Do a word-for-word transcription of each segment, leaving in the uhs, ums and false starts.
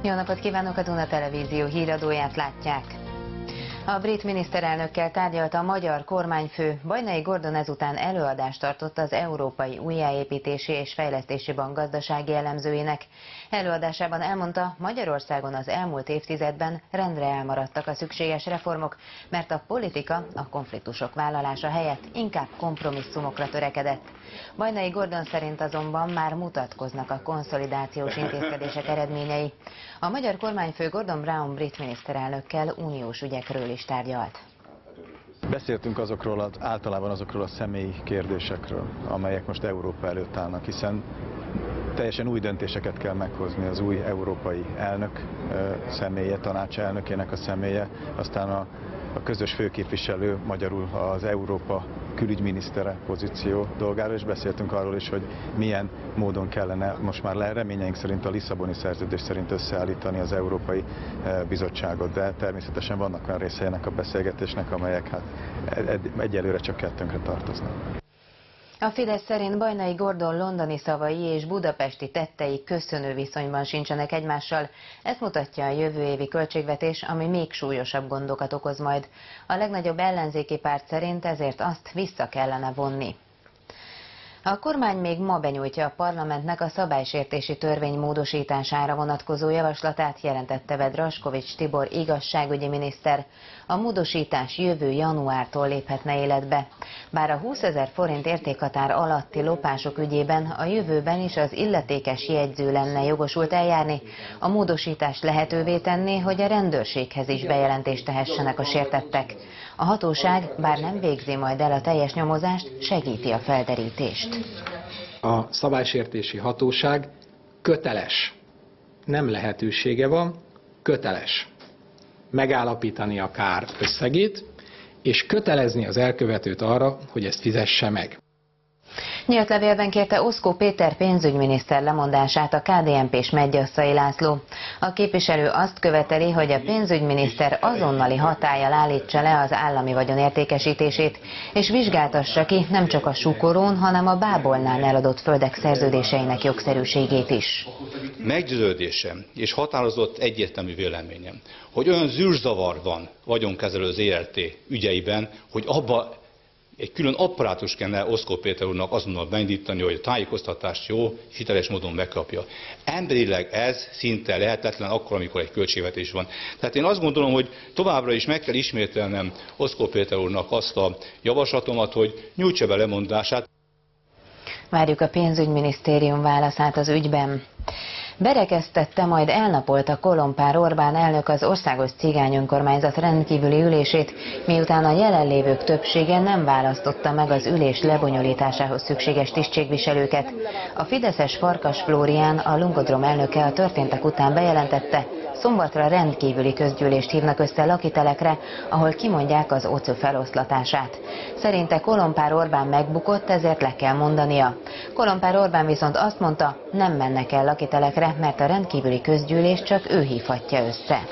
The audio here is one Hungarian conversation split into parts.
Jó napot kívánok, a Duna Televízió híradóját látják. A brit miniszterelnökkel tárgyalt a magyar kormányfő. Bajnai Gordon ezután előadást tartott az Európai Újjáépítési és Fejlesztési Bank gazdasági elemzőinek. Előadásában elmondta, Magyarországon az elmúlt évtizedben rendre elmaradtak a szükséges reformok, mert a politika a konfliktusok vállalása helyett inkább kompromisszumokra törekedett. Bajnai Gordon szerint azonban már mutatkoznak a konszolidációs intézkedések eredményei. A magyar kormányfő Gordon Brown brit miniszterelnökkel uniós ügyekről is tárgyalt. Beszéltünk azokról az, általában azokról a személyi kérdésekről, amelyek most Európa előtt állnak, hiszen teljesen új döntéseket kell meghozni az új európai elnök személye, tanácselnökének a személye, aztán a, a közös főképviselő, magyarul az Európa külügyminisztere pozíció dolgáról, és beszéltünk arról is, hogy milyen módon kellene most már le, reményeink szerint a Lisszaboni szerződés szerint összeállítani az Európai Bizottságot, de természetesen vannak olyan részei ennek a beszélgetésnek, amelyek hát egyelőre csak kettőnkre tartoznak. A Fidesz szerint Bajnai Gordon londoni szavai és budapesti tettei köszönő viszonyban sincsenek egymással. Ezt mutatja a jövő évi költségvetés, ami még súlyosabb gondokat okoz majd. A legnagyobb ellenzéki párt szerint ezért azt vissza kellene vonni. A kormány még ma benyújtja a parlamentnek a szabálysértési törvény módosítására vonatkozó javaslatát, jelentette be Draskovics Tibor igazságügyi miniszter. A módosítás jövő januártól léphetne életbe. Bár a húszezer forint értékhatár alatti lopások ügyében a jövőben is az illetékes jegyző lenne jogosult eljárni, a módosítás lehetővé tenné, hogy a rendőrséghez is bejelentést tehessenek a sértettek. A hatóság, bár nem végzi majd el a teljes nyomozást, segíti a felderítést. A szabálysértési hatóság köteles, nem lehetősége van, köteles megállapítani a kár összegét, és kötelezni az elkövetőt arra, hogy ezt fizesse meg. Nyílt levélben kérte Oszkó Péter pénzügyminiszter lemondását a ká dé en pés Medgyasszai László. A képviselő azt követeli, hogy a pénzügyminiszter azonnali hatállyal állítsa le az állami vagyon értékesítését, és vizsgáltassa ki nem csak a Sukorón, hanem a Bábolnál eladott földek szerződéseinek jogszerűségét is. Meggyőződésem és határozott egyértelmű véleményem, hogy olyan zűrzavar van vagyonkezelő zé er té ügyeiben, hogy abba egy külön apparátus kellene Oszkó Péter úrnak azonnal beindítani, hogy a tájékoztatást jó, hiteles módon megkapja. Emberileg ez szinte lehetetlen akkor, amikor egy költségvetés van. Tehát én azt gondolom, hogy továbbra is meg kell ismételnem Oszkó Péter úrnak azt a javaslatomat, hogy nyújtsa be lemondását. Várjuk a pénzügyminisztérium válaszát az ügyben. Berekeztette, majd elnapolta Kolompár Orbán elnök az országos cigány önkormányzat rendkívüli ülését, miután a jelenlévők többsége nem választotta meg az ülés lebonyolításához szükséges tisztségviselőket. A fideszes Farkas Flórián, a Lungodrom elnöke a történtek után bejelentette, szombatra rendkívüli közgyűlést hívnak össze lakitelekre, ahol kimondják az o cé ö feloszlatását. Szerinte Kolompár Orbán megbukott, ezért le kell mondania. Kolompár Orbán viszont azt mondta, nem mennek el lakitelekre, mert a rendkívüli közgyűlést csak ő hívhatja össze.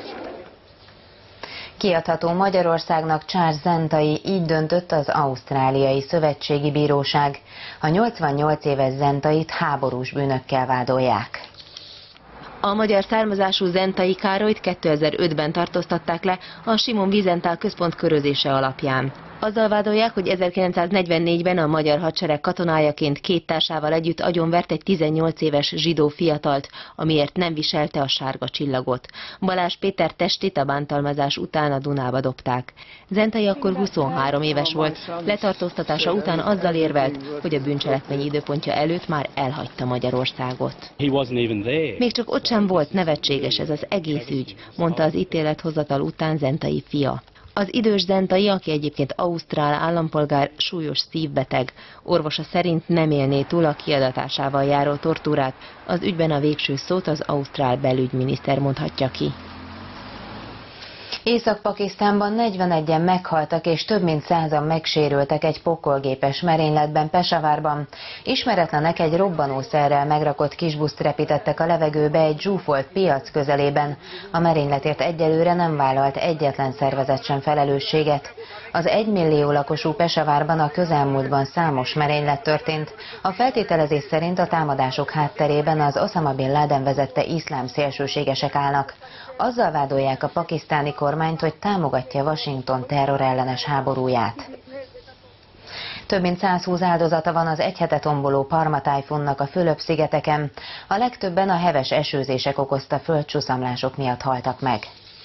Kiadható Magyarországnak Charles Zentai, így döntött az Ausztráliai Szövetségi Bíróság. A nyolcvannyolc éves Zentait háborús bűnökkel vádolják. A magyar származású Zentai Károlyt kétezer-ötben tartóztatták le a Simon Wiesenthal központ körözése alapján. Azzal vádolják, hogy ezerkilencszáznegyvennégyben a magyar hadsereg katonájaként két társával együtt agyonvert egy tizennyolc éves zsidó fiatalt, amiért nem viselte a sárga csillagot. Balázs Péter testét a bántalmazás után a Dunába dobták. Zentai akkor huszonhárom éves volt, letartóztatása után azzal érvelt, hogy a bűncselekmény időpontja előtt már elhagyta Magyarországot. Még csak ott sem volt, nevetséges ez az egész ügy, mondta az ítélethozatal után Zentai fia. Az idős Zentai, aki egyébként ausztrál állampolgár, súlyos szívbeteg. Orvosa szerint nem élné túl a kiadatásával járó tortúrát. Az ügyben a végső szót az ausztrál belügyminiszter mondhatja ki. Észak-Pakisztánban negyvenegyen meghaltak és több mint százan megsérültek egy pokolgépes merényletben Pesawarban. Ismeretlenek egy robbanószerrel megrakott kisbuszt repítettek a levegőbe egy zsúfolt piac közelében. A merényletért egyelőre nem vállalt egyetlen szervezet sem felelősséget. Az egymillió lakosú Pesawarban a közelmúltban számos merénylet történt. A feltételezés szerint a támadások hátterében az Osama Bin Laden vezette iszlám szélsőségesek állnak. Azzal vádolják a pakisztáni kormányt, hogy támogatja Washington terrorellenes háborúját. Több mint százhúsz áldozata van az egy hete tomboló Parma tájfunnak a Fülöp-szigeteken. A legtöbben a heves esőzések okozta földcsuszamlások miatt haltak meg.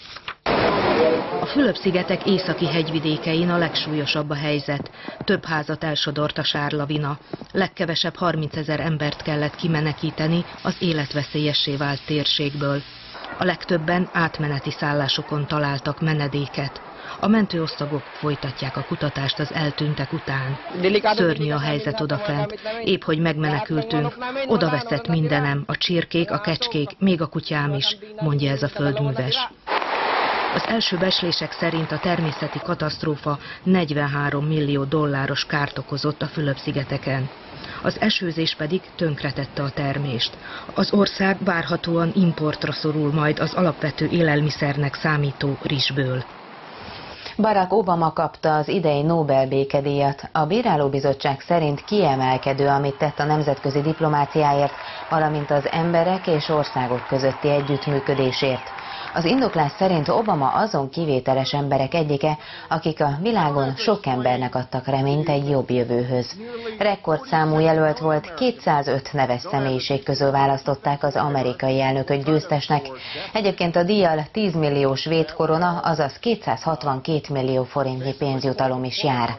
A Fülöp-szigetek északi hegyvidékein a legsúlyosabb a helyzet. Több házat elsodort a sárlavina. Legkevesebb harmincezer embert kellett kimenekíteni az életveszélyessé vált térségből. A legtöbben átmeneti szállásokon találtak menedéket. A mentőosztagok folytatják a kutatást az eltűntek után. Szörnyű a helyzet odafent. Épp hogy megmenekültünk. Oda veszett mindenem, a csirkék, a kecskék, még a kutyám is, mondja ez a földműves. Az első becslések szerint a természeti katasztrófa negyvenhárom millió dolláros kárt okozott a Fülöp-szigeteken. Az esőzés pedig tönkretette a termést. Az ország várhatóan importra szorul majd az alapvető élelmiszernek számító rizsből. Barack Obama kapta az idei Nobel békedíjat. A bírálóbizottság szerint kiemelkedő, amit tett a nemzetközi diplomáciáért, valamint az emberek és országok közötti együttműködésért. Az indoklás szerint Obama azon kivételes emberek egyike, akik a világon sok embernek adtak reményt egy jobb jövőhöz. Rekordszámú jelölt volt, kétszázöt neves személyiség közül választották az amerikai elnököt győztesnek. Egyébként a díjjal tíz millió svéd korona, azaz kétszázhatvankét millió forintnyi pénzjutalom is jár.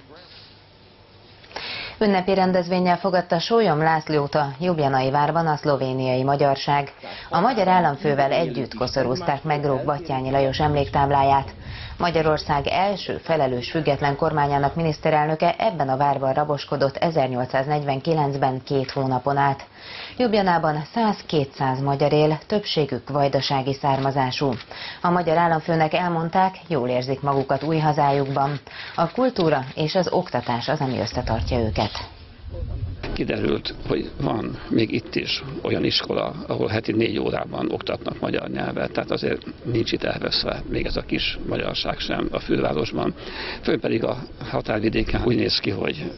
Ünnepi rendezvénnyel fogadta Sólyom Lászlót a Ljubljanai-várban a szlovéniai magyarság. A magyar államfővel együtt koszorúzták meg gróf Batthyány Lajos emléktábláját. Magyarország első felelős független kormányának miniszterelnöke ebben a várban raboskodott ezernyolcszáznegyvenkilencben két hónapon át. Ljubljanában száz-kétszáz magyar él, többségük vajdasági származású. A magyar államfőnek elmondták, jól érzik magukat új hazájukban. A kultúra és az oktatás az, ami összetartja őket. Kiderült, hogy van még itt is olyan iskola, ahol heti négy órában oktatnak magyar nyelvet, tehát azért nincs itt elveszve még ez a kis magyarság sem a fővárosban. Főn pedig a határvidéken úgy néz ki, hogy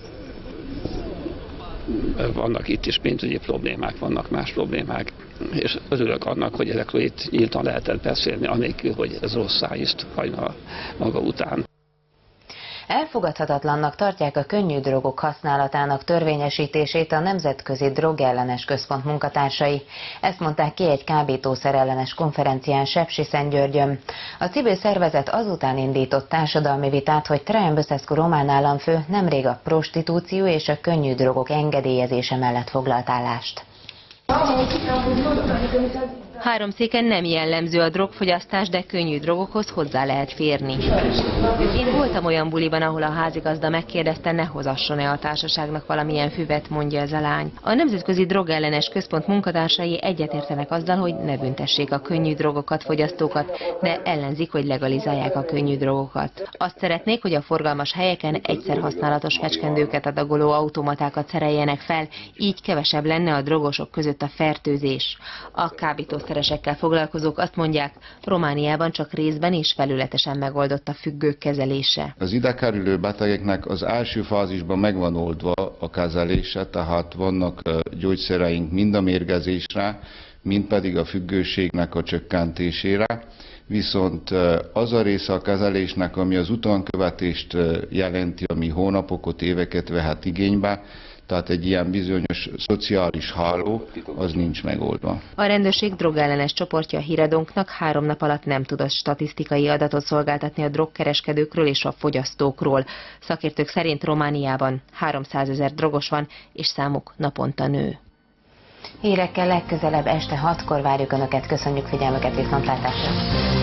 vannak itt is pénzügyi problémák, vannak más problémák, és örülök annak, hogy ezekről itt nyíltan lehetett beszélni, anélkül, hogy ez rossz szájízt hagyna maga után. Elfogadhatatlannak tartják a könnyű drogok használatának törvényesítését a Nemzetközi Drogellenes Központ munkatársai. Ezt mondták ki egy kábítószerellenes konferencián Sepsiszentgyörgyön. A civil szervezet azután indított társadalmi vitát, hogy Traian Băsescu román államfő nemrég a prostitúció és a könnyű drogok engedélyezése mellett foglalt állást. Háromszéken nem jellemző a drogfogyasztás, de könnyű drogokhoz hozzá lehet férni. Én voltam olyan buliban, ahol a házigazda megkérdezte, ne hozasson-e a társaságnak valamilyen füvet, mondja ez a lány. A Nemzetközi Drogellenes Központ munkatársai egyetértenek azzal, hogy ne büntessék a könnyű drogokat, fogyasztókat, de ellenzik, hogy legalizálják a könnyű drogokat. Azt szeretnék, hogy a forgalmas helyeken egyszer használatos fecskendőket adagoló automatákat szereljenek fel, így kevesebb lenne a drogosok között a fertőzés. A kábítószeresekkel foglalkozók azt mondják, Romániában csak részben és felületesen megoldott a függők kezelése. Az ide kerülő betegeknek az első fázisban megvan oldva a kezelése, tehát vannak gyógyszereink mind a mérgezésre, mind pedig a függőségnek a csökkentésére. Viszont az a része a kezelésnek, ami az utánkövetést jelenti, ami hónapokat, éveket vehet igénybe, tehát egy ilyen bizonyos szociális háló, az nincs megoldva. A rendőrség drogellenes csoportja a Híradónknak három nap alatt nem tudott statisztikai adatot szolgáltatni a drogkereskedőkről és a fogyasztókról. Szakértők szerint Romániában háromszázezer drogos van, és számuk naponta nő. Hírekkel legközelebb este hatkor várjuk Önöket, köszönjük figyelmüket, viszontlátásra!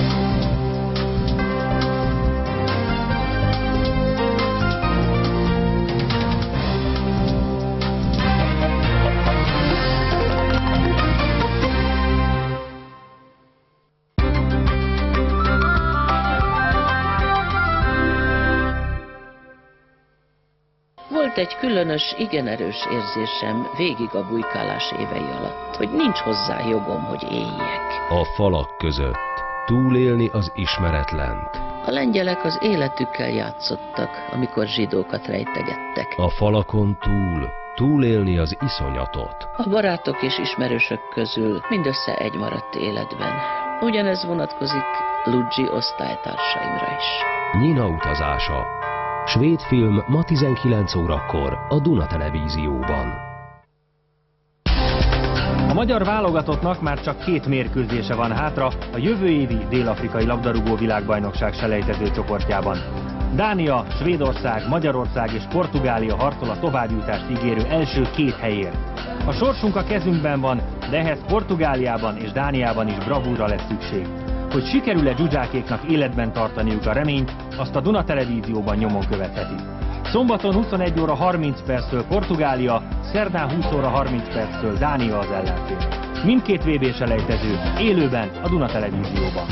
Volt egy különös, igen erős érzésem végig a bujkálás évei alatt, hogy nincs hozzá jogom, hogy éljek. A falak között túlélni az ismeretlent. A lengyelek az életükkel játszottak, amikor zsidókat rejtegettek. A falakon túl túlélni az iszonyatot. A barátok és ismerősök közül mindössze egy maradt életben. Ugyanez vonatkozik Ludzsi osztálytársaimra is. Nyina utazása. Svéd film ma tizenkilenc órakor a Duna Televízióban. A magyar válogatottnak már csak két mérkőzése van hátra a jövő évi dél-afrikai labdarúgó világbajnokság selejtező csoportjában. Dánia, Svédország, Magyarország és Portugália harcol a továbbjutást ígérő első két helyért. A sorsunk a kezünkben van, de ehhez Portugáliában és Dániában is bravúra lesz szükség. Hogy sikerül-e dzsudzsákéknak életben tartaniuk a reményt, azt a Duna Televízióban nyomon követheti. Szombaton huszonegy óra harminc perctől Portugália, szerdán húsz óra harminc perctől Dánia az ellenfél. Mindkét vé bé selejtező élőben a Duna Televízióban.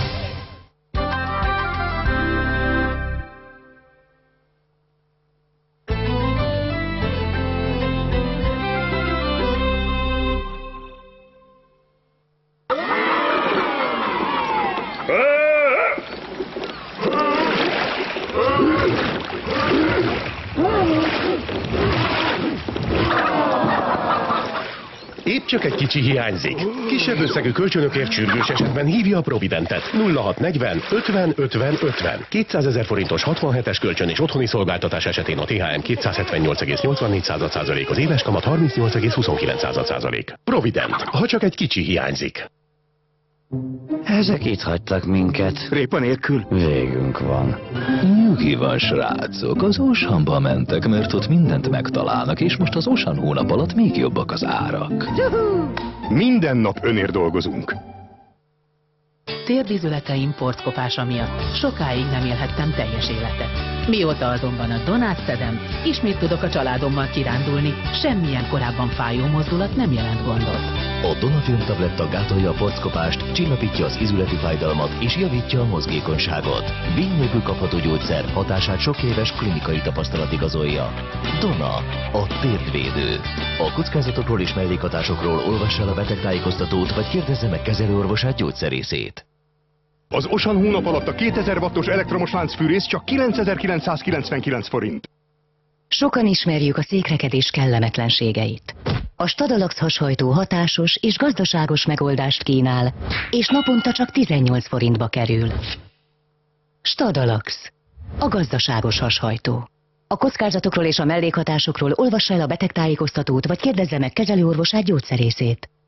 Épp csak egy kicsi hiányzik. Kisebb összegű kölcsönökért sürgős esetben hívja a Providentet. nulla hat negyven ötven ötven ötven. kétszázezer forintos hatvanhetes kölcsön és otthoni szolgáltatás esetén a té há em kétszázhetvennyolc egész nyolcvannégy százalék, az éves kamat harmincnyolc egész huszonkilenc százalék. Provident, ha csak egy kicsi hiányzik. Ezek itt hagytak minket. Répa nélkül? Végünk van. Nyugi van, srácok, az Oceanba mentek, mert ott mindent megtalálnak, és most az Ocean hónap alatt még jobbak az árak. Minden nap önért dolgozunk. Térdizületeim porckopása miatt sokáig nem élhettem teljes életet. Mióta azonban a Donát szedem, ismét tudok a családommal kirándulni, semmilyen korábban fájó mozdulat nem jelent gondot. A Donafilm tabletta gátolja a porckopást, csillapítja az izületi fájdalmat és javítja a mozgékonyságot. Vín nélkül kapható gyógyszer, hatását sok éves klinikai tapasztalat igazolja. Dona, a térdvédő. A kockázatokról és mellékhatásokról olvassa el a betegtájékoztatót, vagy kérdezze meg kezelőorvosát, gyógyszerészét. Az Ocean hónap alatt a kétezer wattos elektromos láncfűrész csak kilencezer-kilencszázkilencvenkilenc forint. Sokan ismerjük a székrekedés kellemetlenségeit. A Stadalax hashajtó hatásos és gazdaságos megoldást kínál, és naponta csak tizennyolc forintba kerül. Stadalax, a gazdaságos hashajtó. A kockázatokról és a mellékhatásokról olvassa el a betegtájékoztatót, vagy kérdezze meg kezelőorvosát, gyógyszerészét.